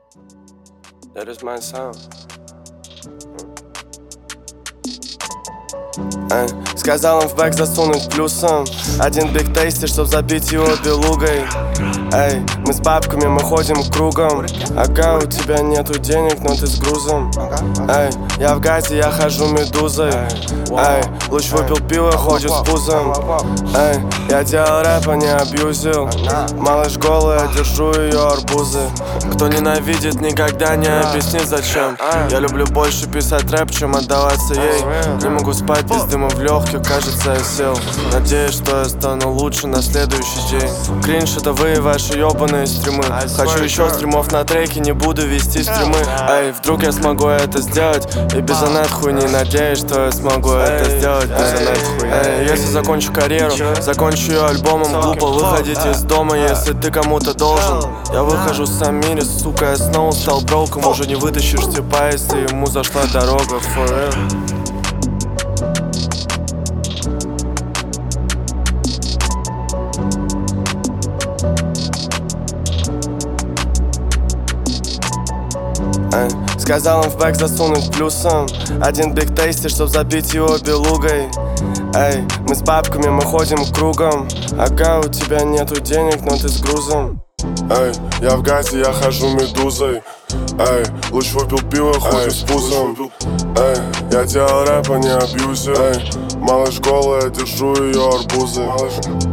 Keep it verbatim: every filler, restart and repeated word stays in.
That is my sound. Эй, сказал им в бэк засунуть плюсом один биг тейсти, чтоб забить его белугой. Эй, мы с бабками, мы ходим кругом. Ага, у тебя нету денег, но ты с грузом. Эй, я в газе, я хожу медузой. Эй, луч выпил пиво, ходит с пузом. Эй, я делал рэп, а не абьюзил. Малыш голая, держу ее арбузы. Кто ненавидит, никогда не объяснит зачем. Я люблю больше писать рэп, чем отдаваться ей. Не могу спать без дыма в легких, кажется, я сел. Надеюсь, что я стану лучше на следующий день. Кринж, это вы, ваши ебаные стримы. Хочу еще стримов на треке, не буду вести стримы. Эй, вдруг я смогу это сделать и без анет хуйни. Надеюсь, что я смогу это сделать без анет хуйни. Эй, если закончу карьеру, закончу ее альбомом. Глупо выходить из дома, если ты кому-то должен. Я выхожу сам мире, сука, я снова стал броком. Уже не вытащишь типа, если ему зашла дорога. For real. Эй, сказал им в бэк засунуть плюсом один биг тейсти, чтоб забить его белугой. Эй, мы с бабками, мы ходим кругом. Ага, у тебя нету денег, но ты с грузом. Эй, я в газе, я хожу медузой. Эй, луч выпил пиво, ходит с пузом. Эй, я делал рэп, а не абьюзер. Эй, малыш голая, держу ее арбузы.